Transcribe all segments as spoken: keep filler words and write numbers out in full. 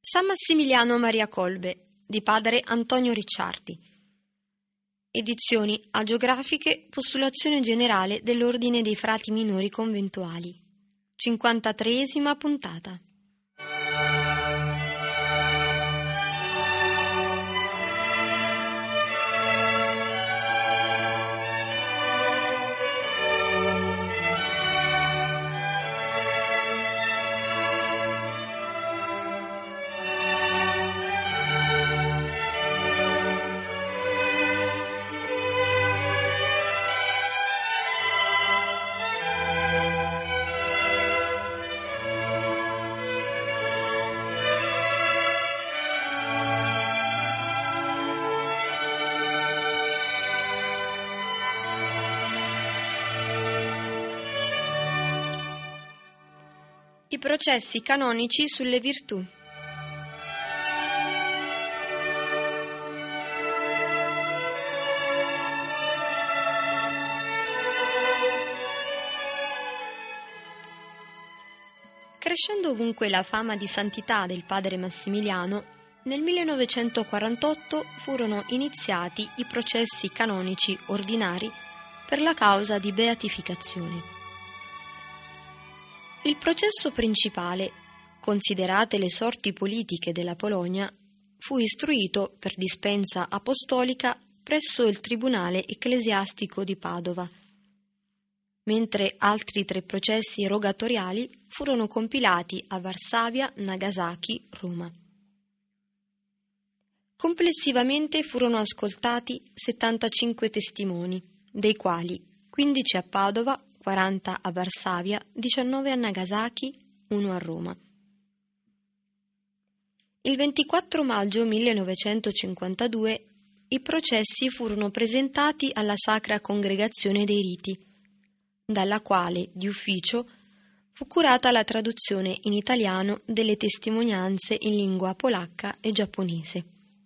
San Massimiliano Maria Colbe di padre Antonio Ricciardi. Edizioni agiografiche, postulazione generale dell'Ordine dei Frati Minori Conventuali. cinquantatreesima puntata. I processi canonici sulle virtù. Crescendo ovunque la fama di santità del padre Massimiliano, nel millenovecentoquarantotto furono iniziati i processi canonici ordinari per la causa di beatificazione. Il processo principale, considerate le sorti politiche della Polonia, fu istruito per dispensa apostolica presso il Tribunale Ecclesiastico di Padova, mentre altri tre processi rogatoriali furono compilati a Varsavia, Nagasaki, Roma. Complessivamente furono ascoltati settantacinque testimoni, dei quali quindici a Padova, quaranta a Varsavia, diciannove a Nagasaki, uno a Roma. Il ventiquattro maggio millenovecentocinquantadue i processi furono presentati alla Sacra Congregazione dei Riti, dalla quale, di ufficio, fu curata la traduzione in italiano delle testimonianze in lingua polacca e giapponese.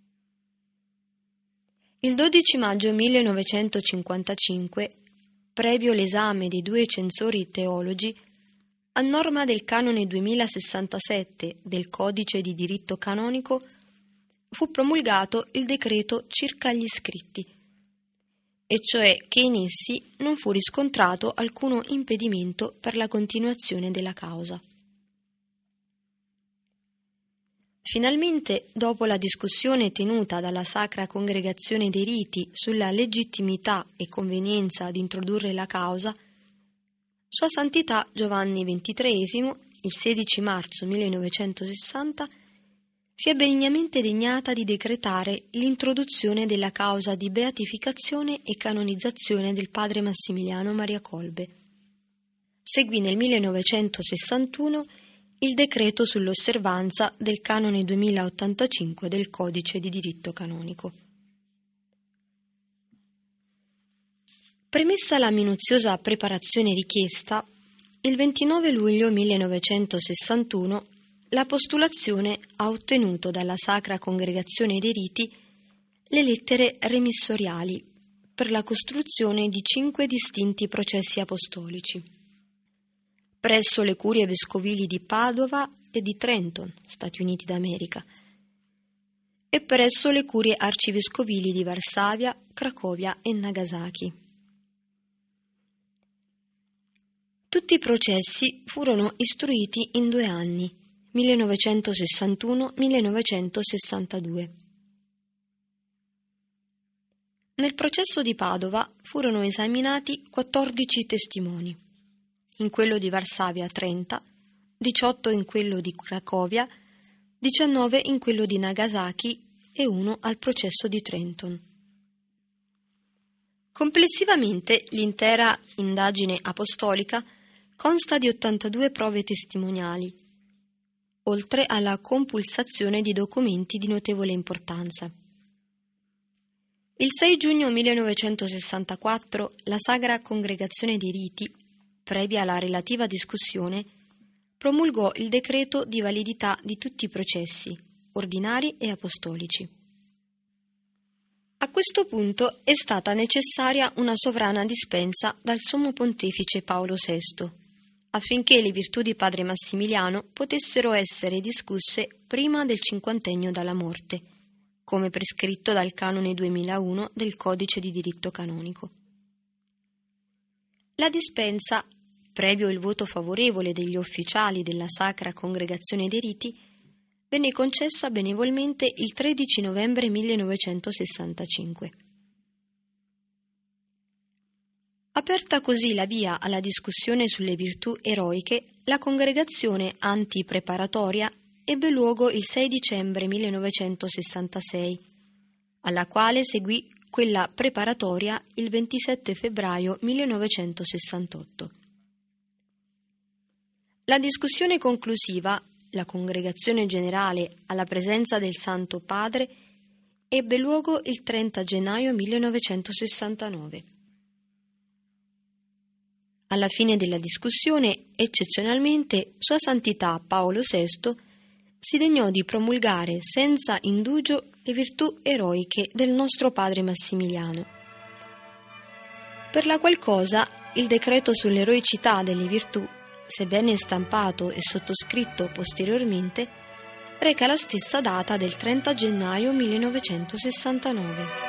Il dodici maggio millenovecentocinquantacinque, previo l'esame dei due censori teologi, a norma del canone duemilasessantasette del Codice di diritto canonico, fu promulgato il decreto circa gli scritti, e cioè che in essi non fu riscontrato alcuno impedimento per la continuazione della causa. Finalmente, dopo la discussione tenuta dalla Sacra Congregazione dei Riti sulla legittimità e convenienza di introdurre la causa, Sua Santità Giovanni ventitreesimo, il sedici marzo millenovecentosessanta, si è benignamente degnata di decretare l'introduzione della causa di beatificazione e canonizzazione del padre Massimiliano Maria Colbe. Seguì nel millenovecentosessantuno il decreto sull'osservanza del canone duemilaottantacinque del Codice di diritto canonico. Premessa la minuziosa preparazione richiesta, il ventinove luglio millenovecentosessantuno la postulazione ha ottenuto dalla Sacra Congregazione dei Riti le lettere remissoriali per la costruzione di cinque distinti processi apostolici presso le curie vescovili di Padova e di Trenton, Stati Uniti d'America, e presso le curie arcivescovili di Varsavia, Cracovia e Nagasaki. Tutti i processi furono istruiti in due anni, millenovecentosessantuno millenovecentosessantadue. Nel processo di Padova furono esaminati quattordici testimoni, in quello di Varsavia trenta, diciotto in quello di Cracovia, diciannove in quello di Nagasaki e uno al processo di Trenton. Complessivamente l'intera indagine apostolica consta di ottantadue prove testimoniali, oltre alla compulsazione di documenti di notevole importanza. Il sei giugno millenovecentosessantaquattro la Sacra Congregazione dei Riti, previa la relativa discussione, promulgò il decreto di validità di tutti i processi, ordinari e apostolici. A questo punto è stata necessaria una sovrana dispensa dal Sommo Pontefice Paolo sesto, affinché le virtù di padre Massimiliano potessero essere discusse prima del cinquantennio dalla morte, come prescritto dal canone duemilauno del Codice di diritto canonico. La dispensa, previo il voto favorevole degli ufficiali della Sacra Congregazione dei Riti, venne concessa benevolmente il tredici novembre millenovecentosessantacinque. Aperta così la via alla discussione sulle virtù eroiche, la congregazione antipreparatoria ebbe luogo il sei dicembre millenovecentosessantasei, alla quale seguì quella preparatoria il ventisette febbraio millenovecentosessantotto. La discussione conclusiva, la congregazione generale alla presenza del Santo Padre, ebbe luogo il trenta gennaio millenovecentosessantanove. Alla fine della discussione, eccezionalmente, Sua Santità Paolo sesto si degnò di promulgare senza indugio le virtù eroiche del nostro padre Massimiliano. Per la qual cosa il decreto sull'eroicità delle virtù, sebbene stampato e sottoscritto posteriormente, reca la stessa data del trenta gennaio millenovecentosessantanove.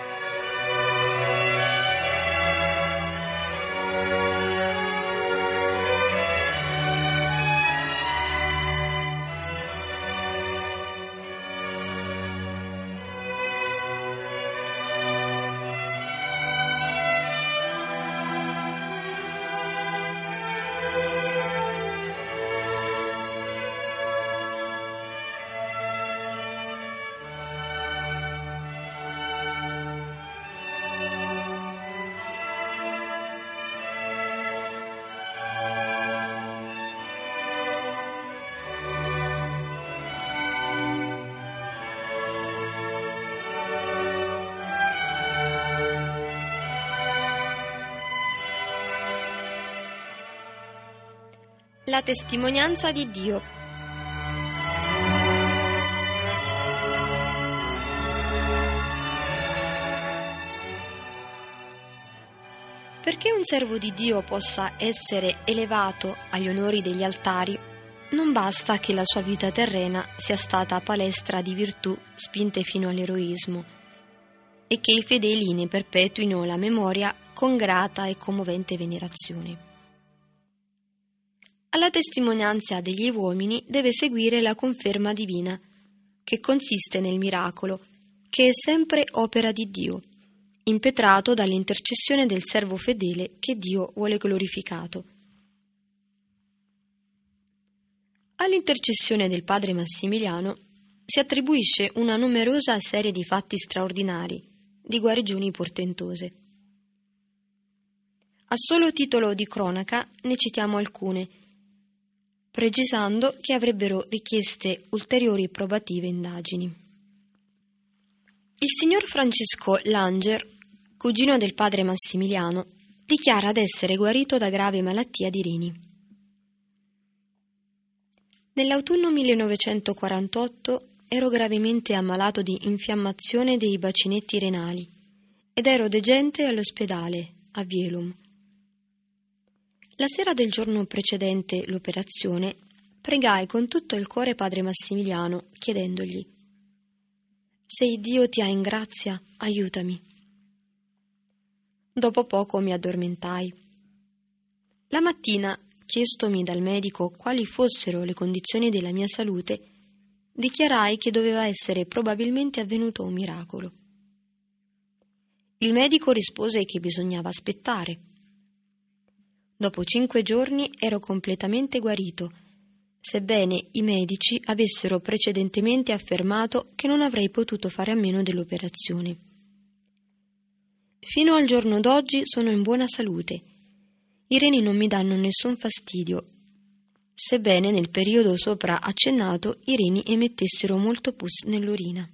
La testimonianza di Dio. Perché un servo di Dio possa essere elevato agli onori degli altari, non basta che la sua vita terrena sia stata palestra di virtù spinte fino all'eroismo e che i fedeli ne perpetuino la memoria con grata e commovente venerazione. Alla testimonianza degli uomini deve seguire la conferma divina, che consiste nel miracolo, che è sempre opera di Dio, impetrato dall'intercessione del servo fedele che Dio vuole glorificato. All'intercessione del padre Massimiliano si attribuisce una numerosa serie di fatti straordinari, di guarigioni portentose. A solo titolo di cronaca ne citiamo alcune, precisando che avrebbero richieste ulteriori probative indagini. Il signor Francisco Langer, cugino del padre Massimiliano, dichiara d'essere guarito da grave malattia di reni. Nell'autunno millenovecentoquarantotto ero gravemente ammalato di infiammazione dei bacinetti renali ed ero degente all'ospedale a Vielum. La sera del giorno precedente l'operazione pregai con tutto il cuore padre Massimiliano, chiedendogli: «Se Dio ti ha in grazia, aiutami». Dopo poco mi addormentai. La mattina, chiestomi dal medico quali fossero le condizioni della mia salute, dichiarai che doveva essere probabilmente avvenuto un miracolo. Il medico rispose che bisognava aspettare. Dopo cinque giorni ero completamente guarito, sebbene i medici avessero precedentemente affermato che non avrei potuto fare a meno dell'operazione. Fino al giorno d'oggi sono in buona salute. I reni non mi danno nessun fastidio, sebbene nel periodo sopra accennato i reni emettessero molto pus nell'urina.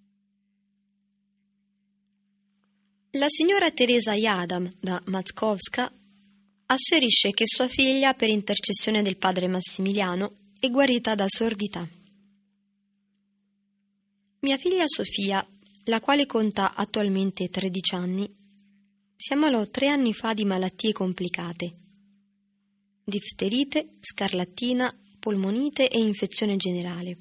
La signora Teresa Jadam da Matkowska asserisce che sua figlia, per intercessione del padre Massimiliano, è guarita da sordità. Mia figlia Sofia, la quale conta attualmente tredici anni, si ammalò tre anni fa di malattie complicate. difterite, scarlattina, polmonite e infezione generale.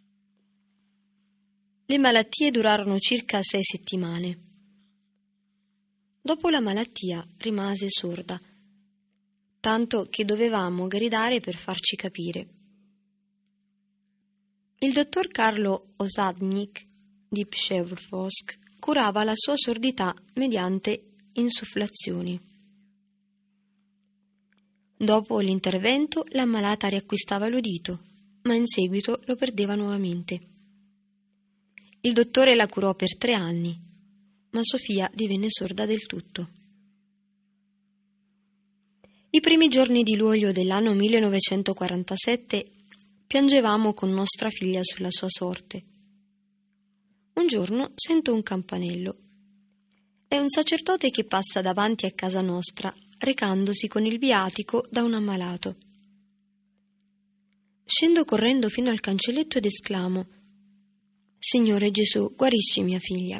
Le malattie durarono circa sei settimane. Dopo la malattia rimase sorda, tanto che dovevamo gridare per farci capire. Il dottor Carlo Osadnik di Przewozk curava la sua sordità mediante insufflazioni. Dopo l'intervento l'ammalata riacquistava l'udito, ma in seguito lo perdeva nuovamente. Il dottore la curò per tre anni, ma Sofia divenne sorda del tutto. I primi giorni di luglio dell'anno millenovecentoquarantasette piangevamo con nostra figlia sulla sua sorte. Un giorno sento un campanello. È un sacerdote che passa davanti a casa nostra, recandosi con il viatico da un ammalato. Scendo correndo fino al cancelletto ed esclamo: «Signore Gesù, guarisci mia figlia».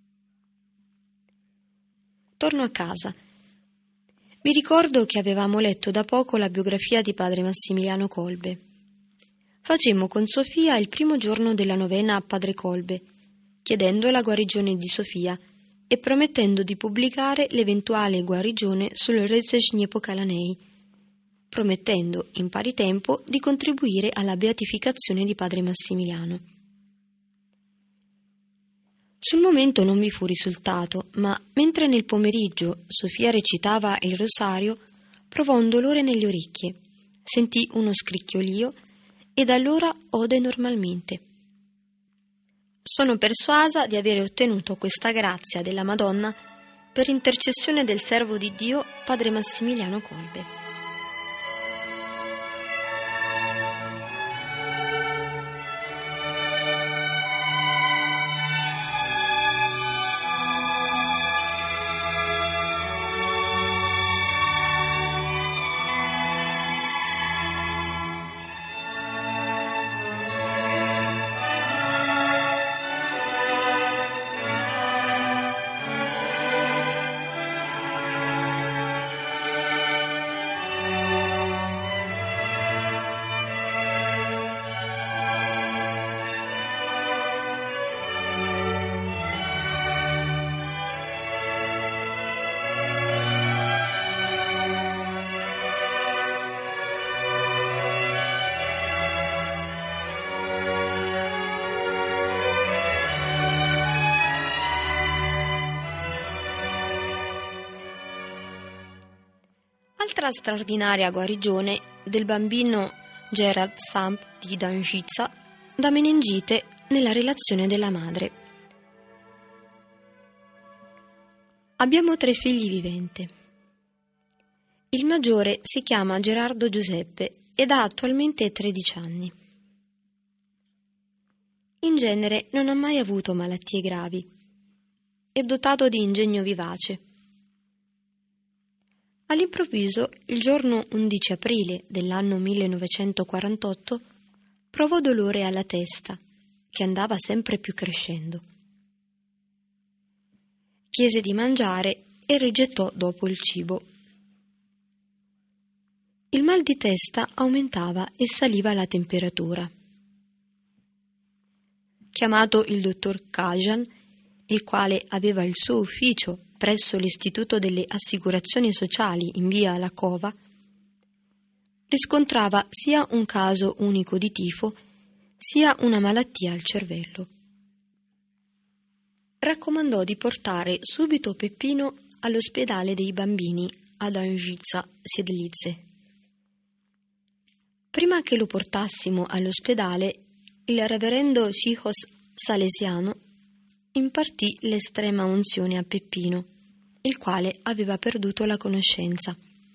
Torno a casa. Mi ricordo che avevamo letto da poco la biografia di padre Massimiliano Kolbe. Facemmo con Sofia il primo giorno della novena a padre Kolbe, chiedendo la guarigione di Sofia e promettendo di pubblicare l'eventuale guarigione sul Rzecznik Pokalanei, promettendo in pari tempo di contribuire alla beatificazione di padre Massimiliano. Sul momento non vi fu risultato, ma mentre nel pomeriggio Sofia recitava il rosario, provò un dolore nelle orecchie, sentì uno scricchiolio e da allora ode normalmente. Sono persuasa di avere ottenuto questa grazia della Madonna per intercessione del servo di Dio, padre Massimiliano Kolbe. Altra straordinaria guarigione del bambino Gerard Samp di Danjica da meningite nella relazione della madre. Abbiamo tre figli viventi. Il maggiore si chiama Gerardo Giuseppe ed ha attualmente tredici anni. In genere non ha mai avuto malattie gravi. È dotato di ingegno vivace. All'improvviso, il giorno undici aprile dell'anno millenovecentoquarantotto, provò dolore alla testa, che andava sempre più crescendo. Chiese di mangiare e rigettò dopo il cibo. Il mal di testa aumentava e saliva la temperatura. Chiamato il dottor Kajan, il quale aveva il suo ufficio presso l'Istituto delle Assicurazioni Sociali in via La Cova, riscontrava sia un caso unico di tifo, sia una malattia al cervello. Raccomandò di portare subito Peppino all'ospedale dei bambini ad Danjica Siedlce. Prima che lo portassimo all'ospedale, il reverendo Cichos Salesiano impartì l'estrema unzione a Peppino, il quale aveva perduto la conoscenza.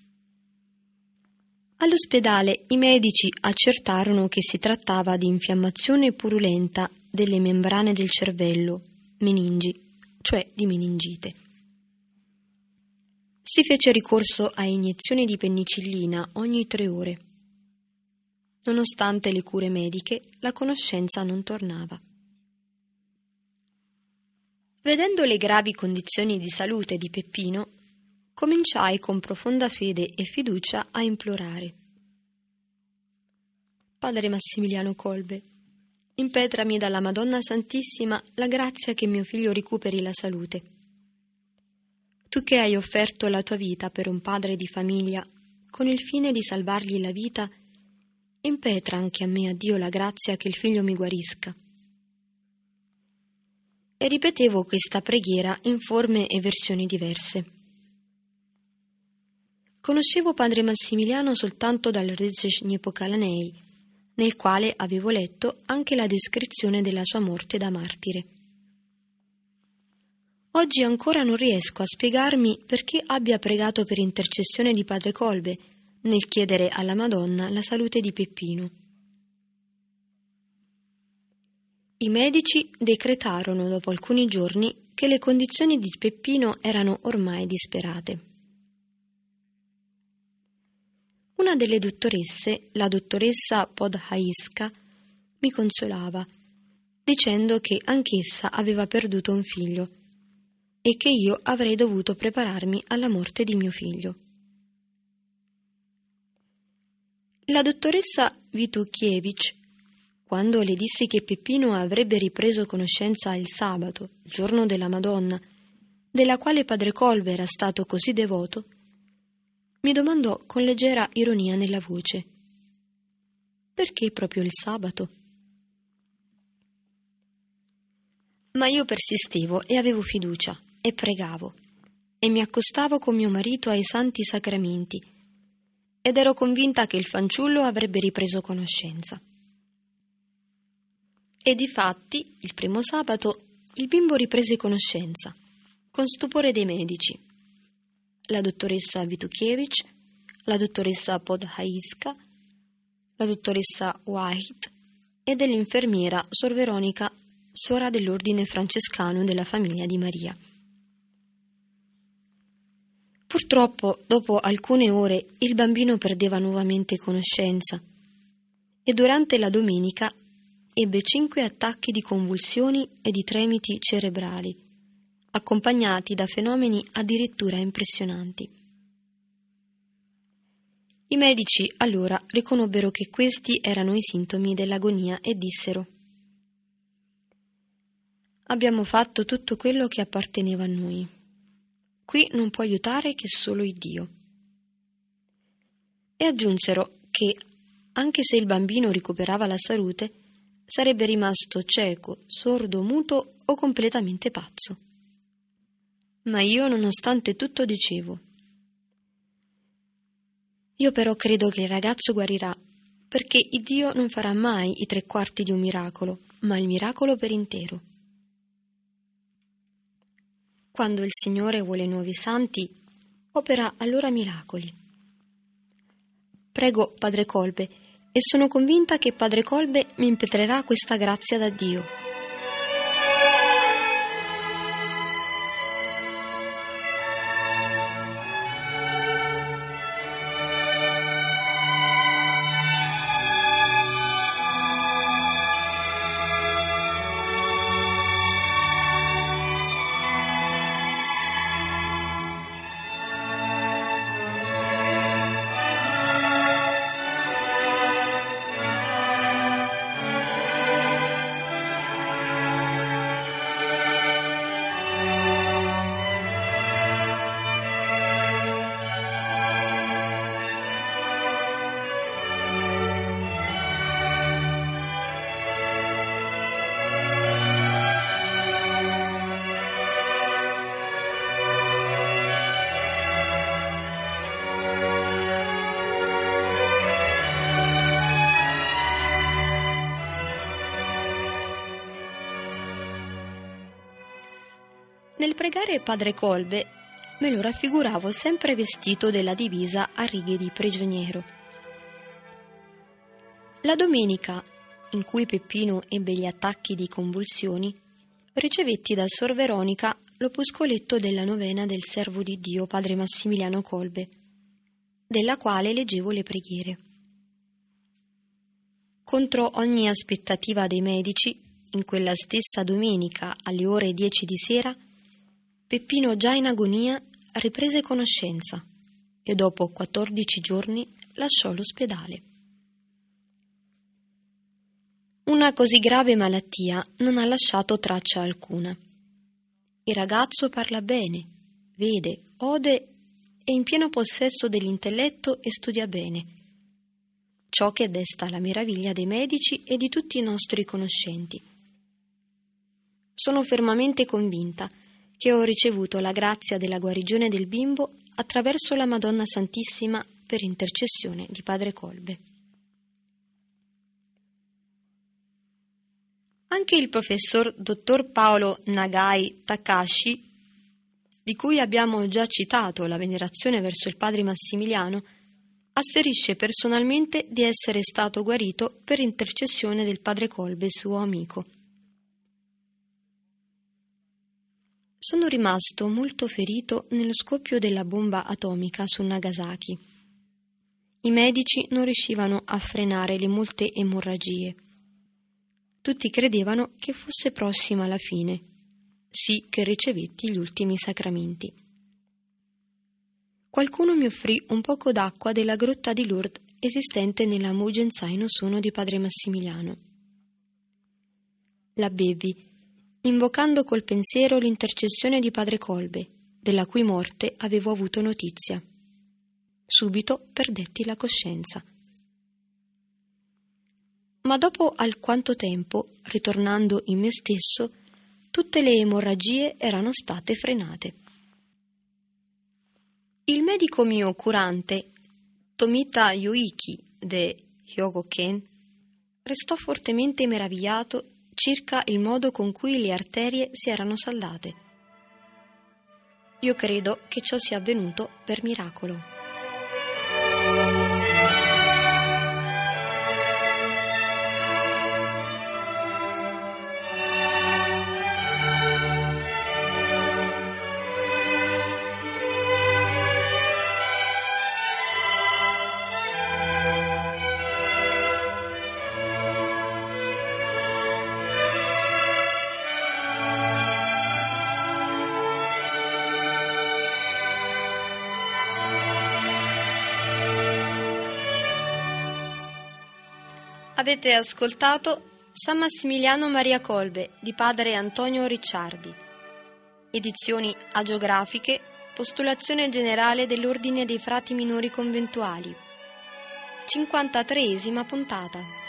All'ospedale i medici accertarono che si trattava di infiammazione purulenta delle membrane del cervello, meningi, cioè di meningite. Si fece ricorso a iniezioni di penicillina ogni tre ore. Nonostante le cure mediche, la conoscenza non tornava. Vedendo le gravi condizioni di salute di Peppino, cominciai con profonda fede e fiducia a implorare: Padre Massimiliano Kolbe, impetrami dalla Madonna Santissima la grazia che mio figlio recuperi la salute. Tu che hai offerto la tua vita per un padre di famiglia con il fine di salvargli la vita, impetra anche a me, a Dio, la grazia che il figlio mi guarisca. E ripetevo questa preghiera in forme e versioni diverse. Conoscevo padre Massimiliano soltanto dal Rzecznik Pokalanei, nel quale avevo letto anche la descrizione della sua morte da martire. Oggi ancora non riesco a spiegarmi perché abbia pregato per intercessione di padre Kolbe nel chiedere alla Madonna la salute di Peppino. I medici decretarono dopo alcuni giorni che le condizioni di Peppino erano ormai disperate. Una delle dottoresse, la dottoressa Podhajska, mi consolava, dicendo che anch'essa aveva perduto un figlio e che io avrei dovuto prepararmi alla morte di mio figlio. La dottoressa Witukiewicz, quando le dissi che Peppino avrebbe ripreso conoscenza il sabato, il giorno della Madonna, della quale padre Kolbe era stato così devoto, mi domandò con leggera ironia nella voce: perché proprio il sabato? Ma io persistevo e avevo fiducia e pregavo e mi accostavo con mio marito ai santi sacramenti ed ero convinta che il fanciullo avrebbe ripreso conoscenza. E difatti, il primo sabato, il bimbo riprese conoscenza, con stupore dei medici. La dottoressa Witukiewicz, la dottoressa Podhajska, la dottoressa White e dell'infermiera Sor Veronica, suora dell'ordine francescano della famiglia di Maria. Purtroppo, dopo alcune ore, il bambino perdeva nuovamente conoscenza e durante la domenica ebbe cinque attacchi di convulsioni e di tremiti cerebrali, accompagnati da fenomeni addirittura impressionanti. I medici allora riconobbero che questi erano i sintomi dell'agonia e dissero: abbiamo fatto tutto quello che apparteneva a noi. Qui non può aiutare che solo il Dio. E aggiunsero che, anche se il bambino recuperava la salute, sarebbe rimasto cieco, sordo, muto o completamente pazzo. Ma io, nonostante tutto, dicevo: io però credo che il ragazzo guarirà, perché il Dio non farà mai i tre quarti di un miracolo, ma il miracolo per intero. Quando il Signore vuole nuovi santi, opera allora miracoli. Prego padre Kolbe e sono convinta che padre Kolbe mi impetrerà questa grazia da Dio. Nel pregare padre Kolbe me lo raffiguravo sempre vestito della divisa a righe di prigioniero. La domenica, in cui Peppino ebbe gli attacchi di convulsioni, ricevetti da Sor Veronica l'opuscoletto della novena del servo di Dio padre Massimiliano Kolbe, della quale leggevo le preghiere. Contro ogni aspettativa dei medici, in quella stessa domenica alle ore dieci di sera, Peppino, già in agonia, riprese conoscenza e dopo quattordici giorni lasciò l'ospedale. Una così grave malattia non ha lasciato traccia alcuna. Il ragazzo parla bene, vede, ode, è in pieno possesso dell'intelletto e studia bene, ciò che desta la meraviglia dei medici e di tutti i nostri conoscenti. Sono fermamente convinta che ho ricevuto la grazia della guarigione del bimbo attraverso la Madonna Santissima per intercessione di Padre Kolbe. Anche il professor dottor Paolo Nagai Takashi, di cui abbiamo già citato la venerazione verso il padre Massimiliano, asserisce personalmente di essere stato guarito per intercessione del padre Kolbe, suo amico. Sono rimasto molto ferito nello scoppio della bomba atomica su Nagasaki. I medici non riuscivano a frenare le molte emorragie. Tutti credevano che fosse prossima la fine, sì che ricevetti gli ultimi sacramenti. Qualcuno mi offrì un poco d'acqua della grotta di Lourdes esistente nella Mugenzaino Sono di padre Massimiliano. La bevi, invocando col pensiero l'intercessione di padre Kolbe, della cui morte avevo avuto notizia. Subito perdetti la coscienza. Ma dopo alquanto tempo, ritornando in me stesso, tutte le emorragie erano state frenate. Il medico mio curante, Tomita Yuiki de Hyogoken, restò fortemente meravigliato circa il modo con cui le arterie si erano saldate. Io credo che ciò sia avvenuto per miracolo. Avete ascoltato San Massimiliano Maria Kolbe di padre Antonio Ricciardi. Edizioni agiografiche, postulazione generale dell'Ordine dei Frati Minori Conventuali. cinquantatreesima puntata.